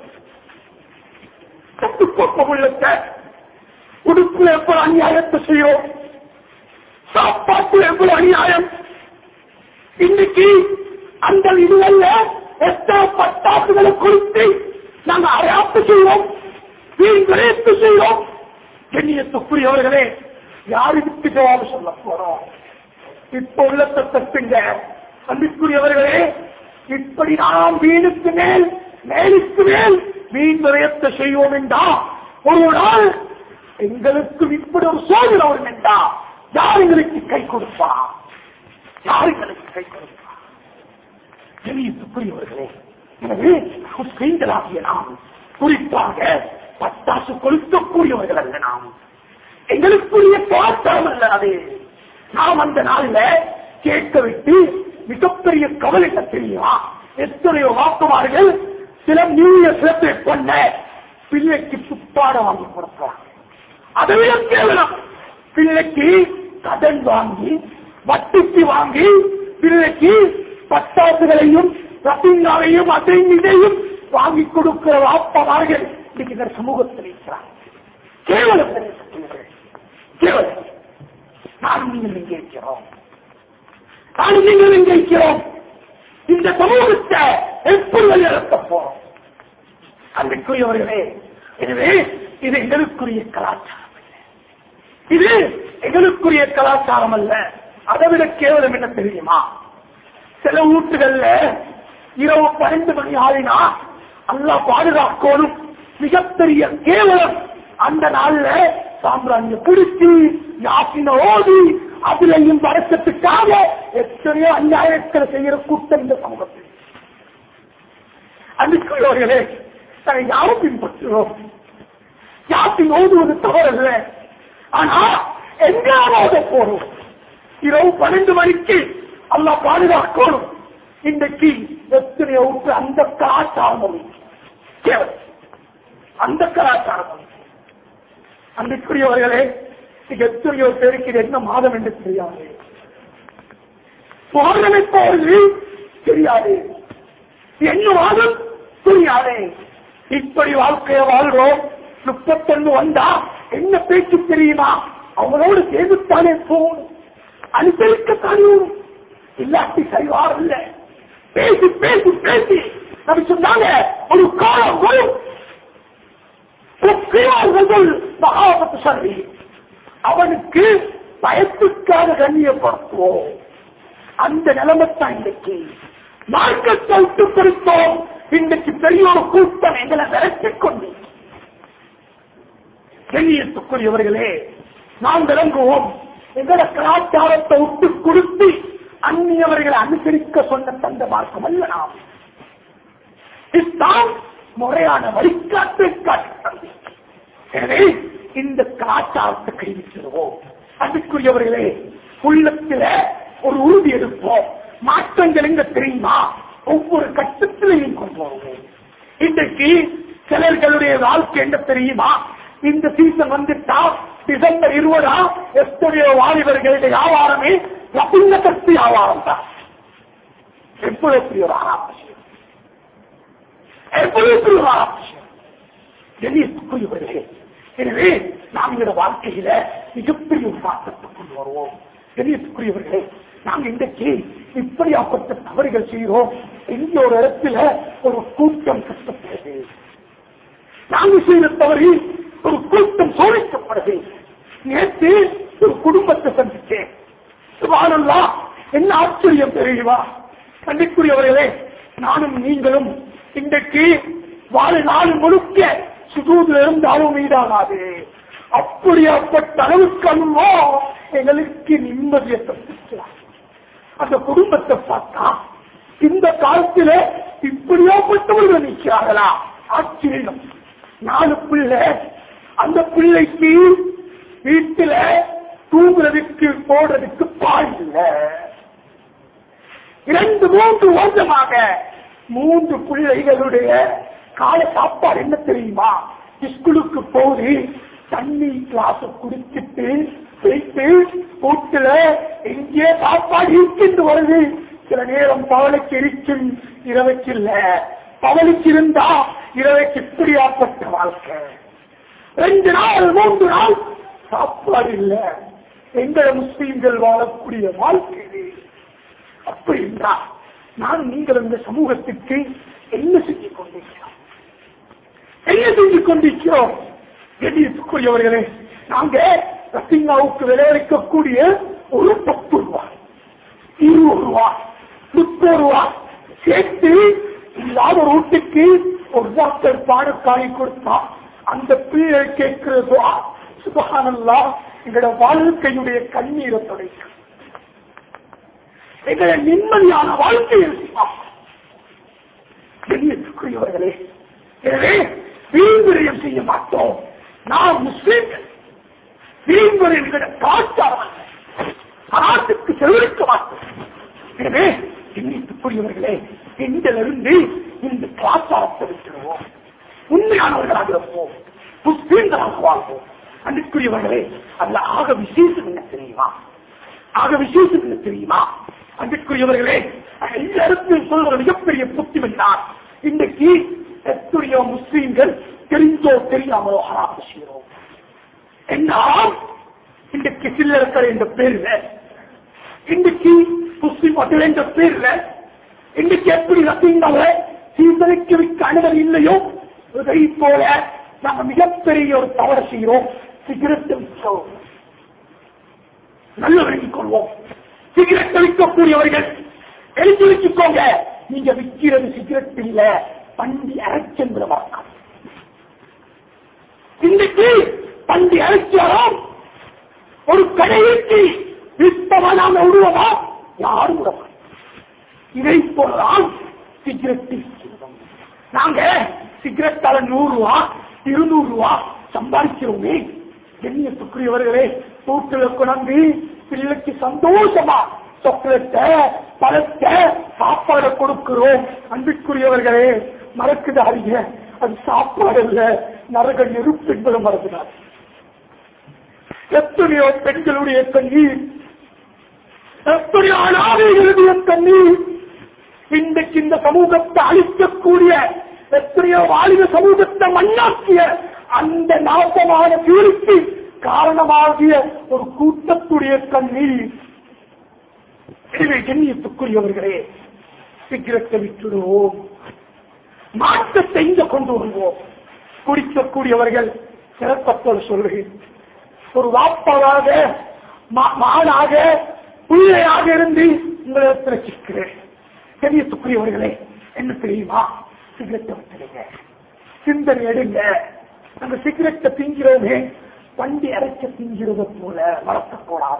கட்டுக்கோப்ப உள்ளத்தை உடுப்புல எவ்வளவு அநியாயத்தை செய்யும், சாப்பாட்டு எவ்வளவு அநியாயம். இன்னைக்கு அந்த இதுவல்ல எத்தனை பட்டாசுகளை குறித்து நாங்கள் அரையாப்பு செய்வோம், வீண் விரயத்து செய்வோம். கண்ணியத்துக்குரியவர்களே, யாருக்கு ஜவாபு சொல்ல போறோம்? இப்ப உள்ள தத்துங்க அன்பிற்குரியவர்களே, இப்படி நாம் வீணுக்கு மேல் மேலுக்கு மேல் வீண் விரயத்தை செய்வோம் என்றா ஒரு நாள் எங்களுக்கு இப்படி ஒரு சோதனை வரும் என்றா யார் எங்களுக்கு கை கொடுப்பா? யார் எங்களுக்கு கை கொடுப்பா? கண்ணியத்துக்குரியவர்களே, எனவே முஸ்லிம்களாகிய நாம் குறிப்பாக பட்டாசு கொளுத்தக்கூடியவர்கள் அல்ல. நாம் எங்களுக்குரிய பாட்டம் அல்ல அது. நாம் அந்த நாளில் கேட்க விட்டு மிகப்பெரிய கவலை என்ன தெரியுமா? எத்தனையோ வாக்குமார்கள் சில நியூ இயர் செலிப்ரேட் பண்ண பிள்ளைக்கு துப்பாட வாங்கி கொடுக்கிறாங்க. அதுவே கேவலம். பிள்ளைக்கு கடன் வாங்கி வட்டிக்கு வாங்கி பிள்ளைக்கு பட்டாசுகளையும் ரத்திங்காவையும் அதையும் இதையும் வாங்கி கொடுக்கிற வாப்பமார்கள் இன்னைக்கு இந்த சமூகத்தில் இருக்கிறார். கேவலம் கேவலம். நானும் நீங்கள் எங்கே இருக்கிறோம்? நானும் நீங்கள் எங்கே இருக்கிறோம்? இந்த சமூகத்தை எப்படி வழிநடத்த போறோம்? அன்றைக்குரியவர்களே, எனவே இது எங்களுக்குரிய கலாச்சாரம் அல்ல. இது எங்களுக்குரிய கலாச்சாரம் அல்ல. அதை விட கேவலம் என்ன தெரியுமா? சில வீட்டுகள்ல இரவு பன்னெண்டு மணி ஆளினா அல்லாஹ் பாதுகாக்கணும். மிகப்பெரிய கேவலம். அந்த நாள்ல சாம்பிராணிய பிடிச்சி யாசின ஓடி அதுலையும் வருஷத்துக்காக எத்தனையோ அநியாயங்களை செய்கிற கூட்டம் இந்த சமூகத்தில். அன்றைக்குரியவர்களே, நாங்கள் யாரும் பின்பற்றுகிறோம். யாத்தின் ஓதுவது தவறல்ல. ஆனா எங்காவது போறோம். இரவு பன்னெண்டு மணிக்கு அல்லாஹ் பாதுகாக்கணும். இன்றைக்கு எத்தனையோ விட்டு அந்த கலாச்சாரம் அந்த கலாச்சாரம். அன்றைக்குரியவர்களே, எத்தனையோ பேருக்கு இது என்ன மாதம் என்று தெரியாது, பௌர்ணமிப்பவர்கள் தெரியாது, என்ன மாதம் தெரியாது. இப்படி வாழ்க்கைய வாழ்றோம். முப்பத்தொன்னு வந்தா என்ன பேச்சு தெரியுமா? அவங்களோடு சேர்ந்துத்தானே போகணும், அனுசரிக்கத்தானே இல்லாட்டி சரிவார் இல்ல. பேசி பேசி பேசி நம்ம சொன்னாங்க ஒரு காலம் வரும் மகாபத்து சரி அவனுக்கு பயத்துக்காக கண்ணியப்படுத்துவோம். அந்த நிலைமைத்தான் இன்றைக்கு மார்க்கத்தை விட்டு கொடுத்தோம். இன்றைக்கு பெரிய ஒரு கூட்டம் எங்களை விரட்டிக் கொண்டு. கண்ணியத்துக்குரியவர்களே, நாம் விளங்குவோம். எங்களோட கலாச்சாரத்தை விட்டு கொடுத்து அந்நியவர்களை அனுசரிக்க சொன்ன தந்த மார்க்கம் அல்ல. நாம் இஸ்லாம் முறையான வழிகாட்டை காட்டி. எனவே இந்த கலாச்சாரத்தை கைவிச்சிருவோம். அதுக்குரியவர்களே, உள்ளத்தில ஒரு உறுதி எடுப்போம். மாற்றங்கள் எங்க தெரியுமா? ஒவ்வொரு கட்டத்திலையும் கொண்டு வருவோம். இன்றைக்கு சிலர்களுடைய வாழ்க்கை என்ன தெரியுமா? இந்த சீசன் வந்துட்டா டிசம்பர் இருபதா எத்தனையோ வாலிபர்களுடைய வியாபாரமே ரத்தின கட்சி வியாபாரம் தான். எப்பொழுது எப்படி ஒரு ஆராய்ச்சி, எப்பொழுது எப்படி ஒரு ஆராய்ச்சி. எனவே நாம் இந்த வாழ்க்கையில மிகப்பெரிய ஒரு மாற்றத்தை கொண்டு வருவோம். கண்ணியத்துக்குரியவர்களே, நாங்கள் இன்றைக்கு இப்படியாப்பட்ட தவறுகள் செய்கிறோம். எங்க ஒரு இடத்துல ஒரு கூட்டம் கஷ்டப்படுது. நாங்கள் செய்த தவறு ஒரு கூட்டம் சோதிக்கப்படுது. நேற்று ஒரு குடும்பத்தை சந்திச்சேன். சுப்ஹானல்லாஹ், என்ன ஆச்சரியம் தெரியுமா? கண்டிக்குரியவர்களே, நானும் நீங்களும் இன்றைக்கு வாழ்நாள் முழுக்க சுஜூதில் இருந்தாலும் மீதாகாது. அப்படியாப்பட்ட அளவுக்கு அன்போ எங்களுக்கு நிம்மதியை தந்துக்கிறார். அந்த குடும்பத்தை பார்த்தா இந்த காலத்தில் இப்படியாப்பட்டவர்கள் நிற்கிறார்களா? ஆச்சரியம். நாலு பிள்ளை, அந்த பிள்ளைக்கு வீட்டில தூங்குறதுக்கு போடுறதுக்கு பால் இல்லை. இரண்டு மூன்று வருஷமாக மூன்று பிள்ளைகளுடைய கால சாப்பாடு என்ன தெரியுமா? ஸ்கூலுக்கு போகுது, தண்ணி கிளாஸ் குடிச்சிட்டு போயிட்டு வீட்டுல எங்கே சாப்பாடு இருக்கின்ற வருது. சில நேரம் பவளைக்கு இருக்கும், இரவைக்கு இல்ல. பவளைக்கு இருந்தா இரவைக்கு இப்படியாப்பட்ட வாழ்க்கை. ரெண்டு நாள் மூன்று நாள் சாப்பாடு இல்ல. எங்களை முஸ்லீம்கள் வாழக்கூடிய வாழ்க்கை அப்படி இருந்தா நான் நீங்கள் இந்த சமூகத்துக்கு என்ன செஞ்சு கொண்டிருக்கிறோம்? என்ன செஞ்சு கொண்டிருக்கிறோம்? கண்ணியத்துக்குரியவர்களே, நாங்க ரத்தினாவுக்கு விளைவிக்கக்கூடிய ஒரு பத்து ரூபாய், இருபது ரூபாய், முப்பது ரூபாய் சேர்த்து இல்லாத ஒரு வீட்டுக்கு ஒரு டாக்டர் பாடக்காய் கொடுத்தா அந்த பிள்ளை கேட்கிறதோ சுபஹானல்லாஹ் எங்களோட வாழ்க்கையுடைய கண்ணீரை துடைக்கும், எங்களை நிம்மதியான வாழ்க்கையை கண்ணியத்துக்குரியவர்களே. எனவே வீண்விரயம் செய்ய மாட்டோம். நாம் முஸ்லீம்கள் வீண்விரயங்களை காட்டாமல் நாட்டுக்கு செலவழிக்க மாட்டோம். எனவே கண்ணியத்துக்குரியவர்களே, எங்களிருந்து இந்த கலாச்சாரத்தை வைக்கிறோம். உண்மையானவர்களாக இருப்போம், முஸ்லீம்களாக வாழ்வோம். அன்புக்குரியவர்களே, அதுல ஆக விசேஷம் என்ன தெரியுமா? ஆக விசேஷம் என்ன தெரியுமா? அன்புக்குரியவர்களே, எல்லா இடத்திலும் சொல்ற மிகப்பெரிய புத்திமன்றார். இன்றைக்கு எத்தனையோ முஸ்லீம்கள் தெரிஞ்சோ தெரியாமலோ ஹராம் செய்கிறோம். என்ன இன்றைக்கு சில்லறக்கரை என்ற பேர்ல, இன்றைக்கு முஸ்லீம் ஹோட்டல் என்ற பேர்ல, இன்றைக்கு எப்படி ரத்தீங்காவை சீர்தலைக்கு வைக்க அனுமதி இல்லையோ இதை போல நாம மிகப்பெரிய ஒரு தவறு செய்கிறோம். சிகரெட் விற்கிறோம். நல்ல விளங்கிக் கொள்வோம். சிகரெட் விற்கக்கூடியவர்கள் எழுதி வச்சுக்கோங்க, நீங்க விற்கிறது சிகரெட் இல்ல, பண்டி அரைச்சென்ற வழக்கம். இன்றைக்கு பண்டி அரைச்சாலும் ஒரு கடைக்கு விற்பமா நாம விடுவோமா? யாரும் விடமா. இதை போலதான் சிகரெட். நாங்க சிகரெட்டால நூறு ரூபா இருநூறு ரூபா சம்பாதிக்கிறோமே. கண்ணியத்துக்குரியவர்களே, வீட்டுல கொண்டு பிள்ளைக்கு சந்தோஷமா சாக்லேட்ட பழத்தை சாப்பாடு கொடுக்கிறோம். அன்புக்குரியவர்களே, மறக்குதாதீங்க, அது சாப்பாடு இல்ல, நரக நெருப்பு என்பது மறந்துடாது. எத்தனையோ பெண்களுடைய கண்ணீர், எத்தனையோ அனாதைகளுடைய கண்ணீர், இன்றைக்கு இந்த சமூகத்தை அழிக்கக்கூடிய எத்தனையோ வாலிப சமூகத்தை மண்ணாக்கிய அந்த நாசமான தீர்ப்பு காரணமாகிய ஒரு கூட்டத்துடைய கண்ணீர். எனவே கண்ணியத்துக்குரியவர்களே, சிகரெட்டை விட்டுடுவோம், மாற்றத்தை இங்க கொண்டு வருவோம். குடிக்கக்கூடியவர்கள் சிறப்பத்தோடு சொல்கிறேன், ஒரு வாப்பாவாக மகனாக பிள்ளையாக இருந்து உங்களை சிக்கிறேன். கண்ணியத்துக்குரியவர்களே, என்ன தெரியுமா? சிகரெட்டை விட்டுடுங்க, சிந்தனை எடுங்க. அந்த சிகரெட்டை திங்கிறோமே வண்டி அரைச்ச திங்கிறத போல வளர்க்கக்கூடாது.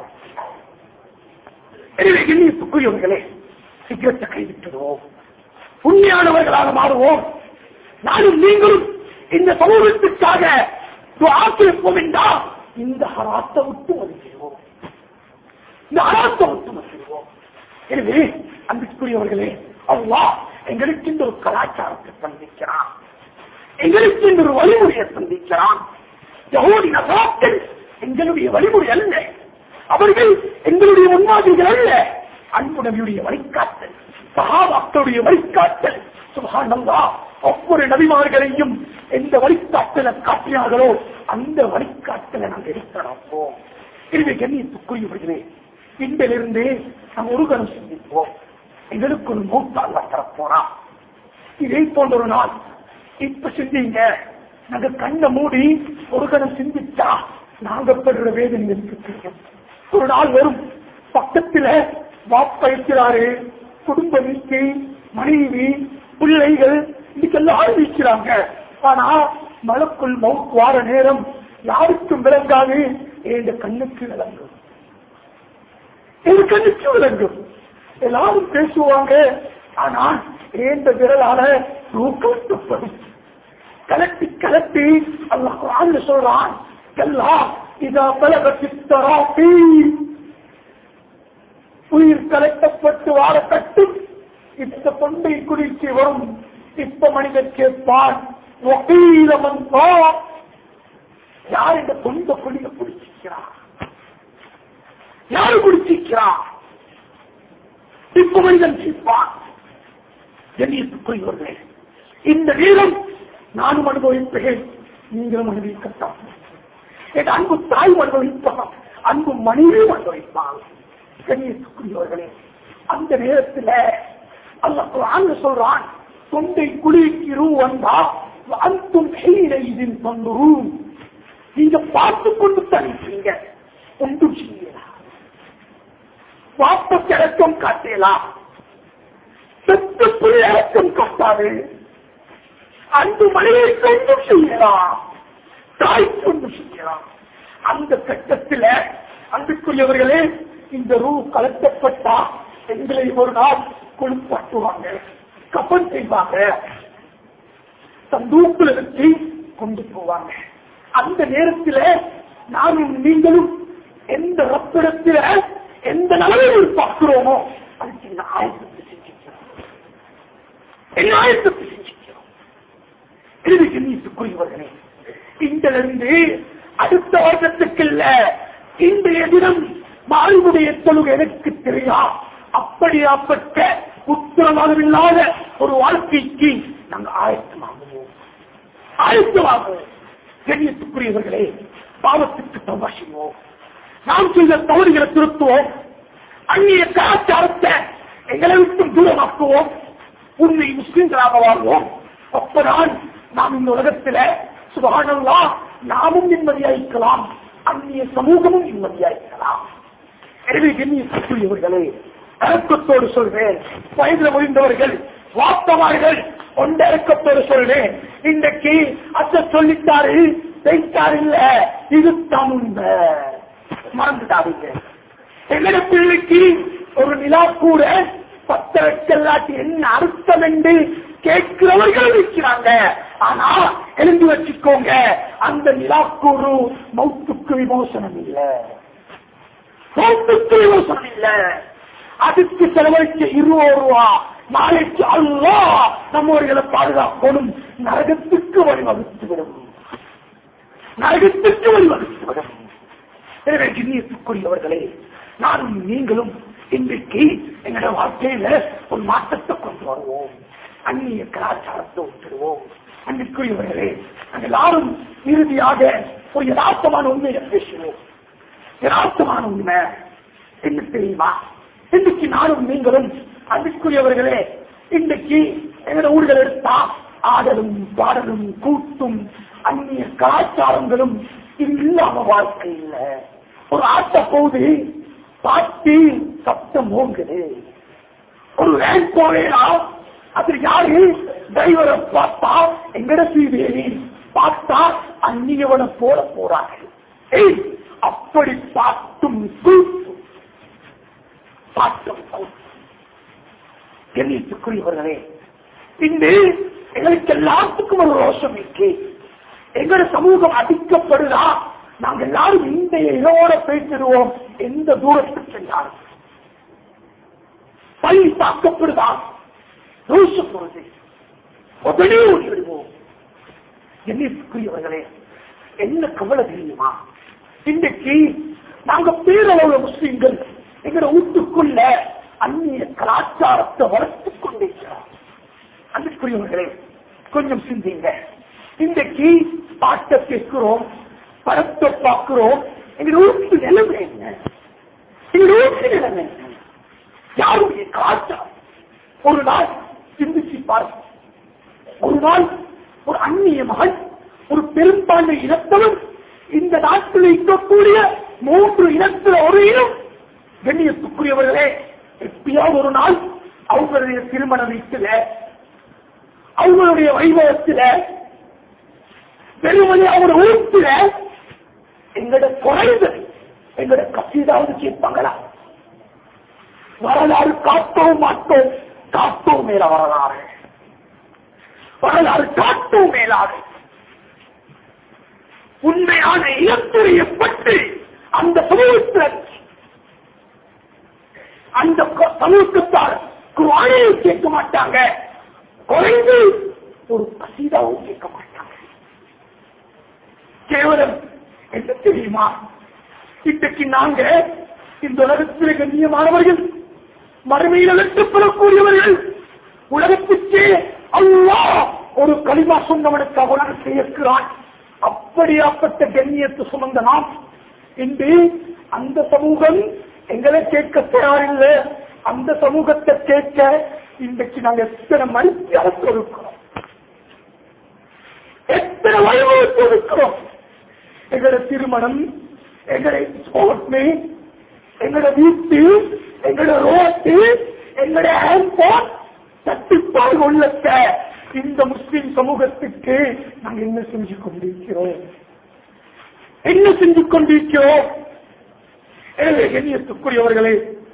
எனவே கண்ணியத்துக்குரியவர்களே, சிகரெட்டை கைவிட்டுடுவோம், உண்மையானவர்களாக மாறுவோம். நானும் நீங்களும் இந்த சமூகத்திற்காக ஆக்கிரமிப்போம் என்றால் இந்த ஹராத்தை விட்டு ஒதுக்கிடுவோம், இந்த ஹராத்தை விட்டு ஒதுக்கிடுவோம். எனவே அன்புக்குரியவர்களே, அல்லாஹ் எங்களுக்கு இந்த ஒரு கலாச்சாரத்தை சந்திக்கிறான், எங்களுக்கு இந்த ஒரு வழிமுறையை சந்திக்கிறான். யஹூதி நஸராக்கள் எங்களுடைய வழிமுறை அல்ல, அவர்கள் எங்களுடைய முன்மாதிரிகள் அல்ல. அன்பு நபியுடைய வழிகாட்டல், சஹாபாக்களுடைய வழிகாட்டல். சுப்ஹானல்லாஹ், ஒவ்வொரு நபிமார்களையும் எந்த வழிகாட்டலை காட்டினார்களோ அந்த வழிகாட்டலை நாங்கள் எடுக்கிறோம். எனவே கண்ணியத்துக்குரியவர்களே, இன்றிலிருந்து நாம் ஒரு கணம் சிந்திப்போம். எங்களுக்கு ஒரு மூத்தால் தரப்போறான். இதே போன்ற ஒரு நாள் இப்ப சிந்திங்க. நாங்க கண்ணை மூடி ஒரு கணம் சிந்திச்சா நாங்க படுற வேதனை தெரியும். ஒரு நாள் வரும், பக்கத்துல வாப்பா இருக்கிறாரு, குடும்ப வீட்டு மனைவி பிள்ளைகள் இன்னைக்கெல்லாம் ஆரம்பிக்கிறாங்க. ஆனா மலக்குள் மவுத் வார நேரம் யாருக்கும் விளங்காது, என் கண்ணுக்கு விளங்கும், என் கண்ணுக்கு விளங்கும். எல்லாரும் பேசுவாங்க, ஆனா ஏந்த விரலால ஊக்கப்படும். கலட்டி கலட்டி அல்லாஹ் குர்ஆன்ல சொல்றான், கல்லா இதா பலகத்தித் தராபி, உயிர் கலட்டப்பட்டு வார கட்டு இப்ப தொண்டை குடிச்சு வரும். இப்ப மனிதன் கேட்பான், யார் இந்த தொண்ட கொடிய பிடிச்சிக்கிறார்? யாரு பிடிச்சிக்கிறார்? இப்ப மனிதன் சிப்பான். கண்ணியத்துக்குரியவர்களே, இந்த நேரம் நானும் அனுபவிப்பேன், நீங்களும் அனுபவிக்கத்தான். என் அன்பு தாய் அனுபவிப்பான், அன்பு மனைவியும் அனுபவிப்பான். கண்ணியத்துக்குரியவர்களே, அந்த நேரத்தில் அல்லாஹ் குர்ஆன்ல சொல்றான், தொண்டை குழிக்கு ரூ வந்தா அந்தும் ஹீனைதின் தந்துரும், நீங்க பார்த்து கொண்டு தனிப்பீங்க, ஒன்றும் செய்யலாம். வாப்பக்கு இறக்கம் காட்டலாம், பெற்ற பிள்ளை இறக்கம் காட்டாது. அன்பு மனைவிக்கு ஒன்றும் செய்யலாம், தாய்க்கு ஒன்றும் செய்யலாம். அந்த கட்டத்தில் அன்புக்குரியவர்களே, இந்த ரூ கலட்டப்பட்டா எங்களை ஒரு நாள் குளிப்பாட்டுவாங்க, கப்பன் செய்வாங்க, சந்தூக்கில் வச்சு கொண்டு போவாங்க. அந்த நேரத்தில் நானும் நீங்களும் எந்த ரப்பிடத்தில் எந்த நிலையில் பார்க்கிறோமோ அதுக்கு என்ன ஆயத்தத்தை செஞ்சிருக்கிறோம், என்ன ஆயத்தத்தை செஞ்சிருக்கிறோம். இதுக்கு நீத்துக்குரியவர்களே, இன்றிலிருந்து அடுத்த வருடத்துக்கு இல்ல, இன்றைய தினம் மாறுபுடைய தொழுகை எனக்கு தெரியா, அப்படியாப்பட்ட உத்தரவாதமில்லாத ஒரு வாழ்க்கைக்கு நாங்கள் ஆயத்தமாகுவோம், ஆயத்தமாகுவோம். கண்ணியத்துக்குரியவர்களே, பாவத்துக்கு தௌபா செய்வோம், நாம் செய்த தவறுகளை திருத்துவோம், அந்நிய கலாச்சாரத்தை எங்களை விட்டு தூரமாக்குவோம், உண்மை முஸ்லிம்களாக வாழ்வோம். அப்பதான் நாம் இந்த உலகத்தில் சுபஹானல்லாஹ் நாமும் நிம்மதியாயிருக்கலாம், அந்நிய சமூகமும் நிம்மதியாயிருக்கலாம். எனவே கண்ணியத்துக்குரியவர்களே, இறக்கத்தோடு சொல்வேன், வயதில் முடிந்தவர்கள் வாப்பமார்கள் ஒன்றடக்கத்தோடு சொல்வேன், இன்றைக்கு அச்ச சொல்லிட்டாரு செய்தார் இல்ல, இது தமுந்த மறந்துட்டாருங்க. எங்கட பிள்ளைக்கு ஒரு நிலா கூட பத்திரக்கல்லாட்டி என்ன அர்த்தம் என்று கேட்கிறவர்கள் இருக்கிறாங்க. ஆனா எழுந்து வச்சுக்கோங்க, அந்த நிலாக்கூறு மௌத்துக்கு விமோசனம் இல்ல, மௌத்துக்கு விமோசனம் இல்ல. அதுக்கு செலவழிக்க இருபது ரூபா நாளைக்கு அல்லாஹ் நம்மவர்களை பாதுகாக்கணும், நரகத்துக்கு வழிவகுத்துவிடும், நரகத்துக்கு வழிவகுத்துவிடும். எனவே கண்ணியத்துக்குரியவர்களே, நானும் நீங்களும் இன்றைக்கு எங்களோட வாழ்க்கையில ஒரு மாற்றத்தை கொண்டு வருவோம், அந்நிய கலாச்சாரத்தை விட்டுடுவோம். அன்றைக்குரியவர்களே, நாங்கள் எல்லாரும் இறுதியாக ஒரு யதார்த்தமான உண்மையை பேசுவோம். யதார்த்தமான உண்மை என்ன தெரியுமா? இன்றைக்கு நானும் நீங்களும் அன்றைக்குரியவர்களே, இன்றைக்கு எங்களோட ஊர்கள் எடுத்தா ஆடலும் பாடலும் கூட்டும் அந்நிய கலாச்சாரங்களும் இது இல்லாம வாழ்க்கை இல்லை. ஒரு ஆட்ட போது பாட்டி சத்தம் ஓங்குது, ஒரு வேன் போவேனா அது யாரு டிரைவரை பார்த்தா எங்கட சீவேலி பார்த்தா அந்நியவனை போல போறார்கள். ஏய், அப்படி பாட்டும் கூட்டும் பாட்டும் கூட்டும். கண்ணியத்துக்குரியவர்களே, இன்று எங்களுக்கு எல்லாத்துக்கும் ஒரு ரோஷம் இருக்கு. எங்களோட சமூகம் அடிக்கப்படுதா, நாங்க எல்லாரும் இந்த இதோட பேசிடுவோம். எந்த தூரத்துக்கு சென்றாலும் பள்ளி தாக்கப்படுதா, ரோஷம் போறது, உடனே ஓடிவிடுவோம். கண்ணியத்துக்குரியவர்களே, என்ன கவலை தெரியுமா? இன்றைக்கு நாங்க பேரளவு முஸ்லிம்கள் எங்களோட வீட்டுக்குள்ள அந்நிய கலாச்சாரத்தை வளர்த்துக் கொண்டிருக்கிறோம். அன்புக்குரியவர்களே, கொஞ்சம் சிந்திங்க. இன்றைக்கு பாட்டை கேட்கிறோம், படத்தை பார்க்கிறோம், எங்க வீட்டு நிலைமை என்ன, எங்க வீட்டு நிலைமை என்ன, யாருடைய கலாச்சாரம்? ஒரு நாள் சிந்திச்சு பாருங்க. ஒரு நாள் ஒரு அந்நிய மகன், ஒரு பெரும்பான்மை இனத்தவன், இந்த நாட்டில் இருக்கக்கூடிய மூன்று இனத்தில் ஒரு இனம். கண்ணியத்துக்குரியவர்களே, எப்பயாவது ஒரு நாள் அவங்களுடைய திருமண வீட்டில், அவங்களுடைய வைபவத்தில், வெறுமனே அவங்க ஊட்டில எங்கட குறைந்தது எங்கட கசிதாவது கேட்பாங்களா? வரலாறு காட்டவும் மாட்டோம், காட்டவும் மேல வரலாறு, வரலாறு காட்டவும் மேலாது. உண்மையான இனத்துறையப்பட்டு அந்த சமூகத்தில் அந்த சமூகத்தால் குர்ஆனையும் கேட்க மாட்டாங்க, குறைந்து ஒரு கசீதாவும் கேட்க மாட்டாங்க. கேவலம் என்ன தெரியுமா? இன்றைக்கு நாங்க இந்த உலகத்தில் கண்ணியமானவர்கள், மறுமையில் வெற்றப்படக்கூடியவர்கள், உலகத்துக்கே அல்லாஹ் ஒரு களிமா சொன்னவனுக்கு உலகத்தை இருக்கிறான். அப்படியாப்பட்ட கண்ணியத்தை சுமந்த நாம் இன்று அந்த சமூகம் எங்களை கேட்க தயாரில்லை. அந்த சமூகத்தை கேட்க இன்றைக்கு நாங்கள் எத்தனை மனுஷியாரத்தை இருக்கிறோம், எத்தனை வயது இருக்கிறோம். எங்களோட திருமணம், எங்களுடைய ஸ்போர்ட்மே, எங்களோட வீட்டு, எங்களோட ரோட்டு, எங்களுடைய ஹேண்ட்போன் தட்டுப்பாடு உள்ளத்த இந்த முஸ்லிம் சமூகத்துக்கு நாங்கள் என்ன செஞ்சு கொண்டிருக்கிறோம், என்ன செஞ்சு கொண்டிருக்கிறோம்? எனவே கண்ணியத்துக்குரியவர்களே,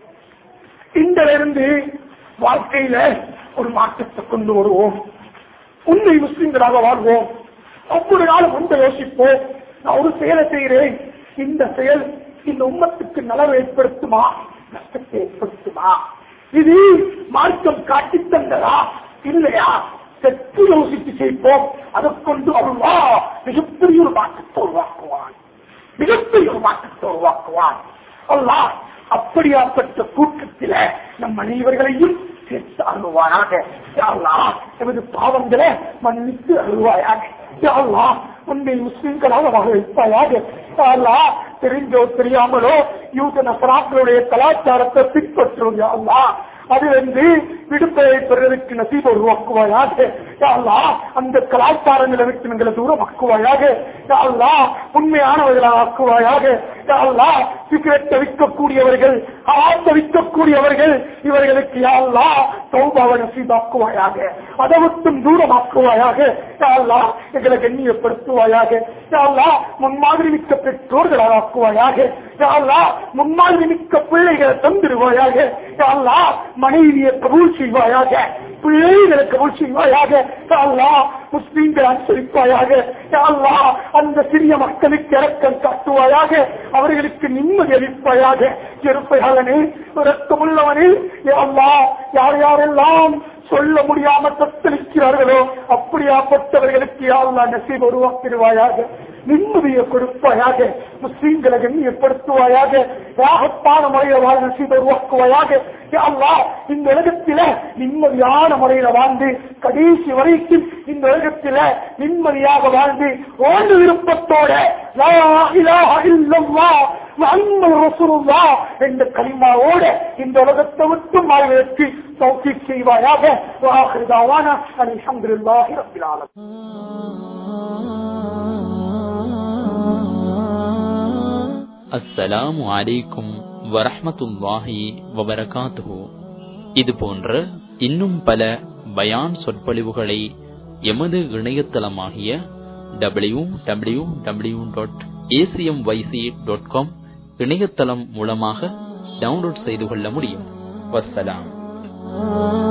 இன்றிலிருந்து வாழ்க்கையில ஒரு மாற்றத்தை கொண்டு வருவோம். உண்மை முஸ்லிம்களாக வாழ்வோம். ஒவ்வொரு நாளும் வந்து யோசிப்போம், நான் ஒரு செயலை செய்கிறேன், இந்த செயல் இந்த உம்மத்துக்கு நலவை ஏற்படுத்துமா, நஷ்டத்தை ஏற்படுத்துமா? இது மார்க்கம் காட்டி தந்ததா இல்லையா? சற்று யோசித்து செய்வோம். அதை கொண்டு அல்லாஹ் மிகப்பெரிய ஒரு மாற்றத்தை உருவாக்குவான், மிகப்பெரிய ஒரு மாற்றத்தை உருவாக்குவான். அல்லாஹ் அப்படியாப்பட்ட கூட்டத்தில நம் அனைவர்களையும் சேர்த்து அருள்வாயாக. யா அல்லாஹ் எமது பாவங்களை மன்னித்து அருள்வாயாக. யா அல்லாஹ் உன்னை முஸ்லிம்களாக வாழ வைப்பாயாக. யா அல்லாஹ் தெரிஞ்சோ தெரியாமலோ யூத நசராக்களுடைய கலாச்சாரத்தை பின்பற்றுவோம். யா அல்லாஹ் அதிலிருந்து விடுதலை பெறுவதற்கு நசீப உருவாக்குவாயாக. யா அல்லாஹ் அந்த கலாச்சாரங்களை விட்டு எங்களை தூரமாக்குவாயாக. யா அல்லாஹ் உண்மையானவர்களாக ஆக்குவாயாக. யா அல்லாஹ் சிகரெட்டை விற்கக்கூடியவர்கள், ஆத்த விற்கக்கூடியவர்கள், இவர்களுக்கு யா அல்லாஹ் தௌபாவை நசீபாக்குவாயாக, அதை விட்டும் தூரமாக்குவாயாக. யா அல்லாஹ் எங்களை கண்ணியப்படுத்துவாயாக. யா அல்லாஹ் முன்மாதிரி மிக்க பெற்றோர்களாக ஆக்குவாயாக. யா அல்லாஹ் முன்மாதிரி மிக்க பிள்ளைகளை தந்திருவாயாக. யா அல்லாஹ் மனைவியை கபூல் செய்வாயாக, பிள்ளைகளை கபூல் செய்வாயாக. யா அல்லாஹ் முஸ்லிம்களை அனுசரிப்பாயாக. யா அல்லாஹ் அந்த சிறிய மக்களுக்கு இரக்கம் காட்டுவாயாக, அவர்களுக்கு நிம்மதி அளிப்பாயாக. இருப்பையாளனே, இரக்கமுள்ளவனே, யா அல்லாஹ் யார் யாரெல்லாம் சொல்ல முடியாம தத்தளிக்கிறார்களோ அப்படியாப்பட்டவர்களுக்கு யா அல்லாஹ் நசீப் உருவாக்கிடுவாயாக, நிம்மதியை கொடுப்பாயாக, முஸ்லீம்களை கண்ணியப்படுத்துவாயாக, ராகத்தான முறையில வாழ நசீப் உருவாக்குவாயாக. யா அல்லாஹ் இந்த உலகத்தில நிம்மதியான முறையில வாழ்ந்து கடைசி வரைக்கும் இந்த உலகத்தில நிம்மதியாக வாழ்ந்து ஓண்டு விருப்பத்தோட லா இலாஹ இல்லல்லாஹ் முஹம்மது ரசூலுல்லாஹ் என்ற கலிமாவோட இந்த உலகத்தை விட்டு வாழ்வதற்கு தௌஃபீக் செய்வாயாக. வஆகிரு தஅவானா அல்ஹம்துலில்லாஹி ரப்பில் ஆலமீன். அஸ்ஸலாமு அலைக்கும் வரஹ்மத்துல்லாஹி வபரகாத்துஹு. இது போன்ற இன்னும் பல பயான் சொற்பொழிவுகளை எமது இணையதளமாகிய W W W dot ACM YC dot com இணையதளம் மூலமாக டவுன்லோட் செய்து கொள்ள முடியும். வஸ்ஸலாம்.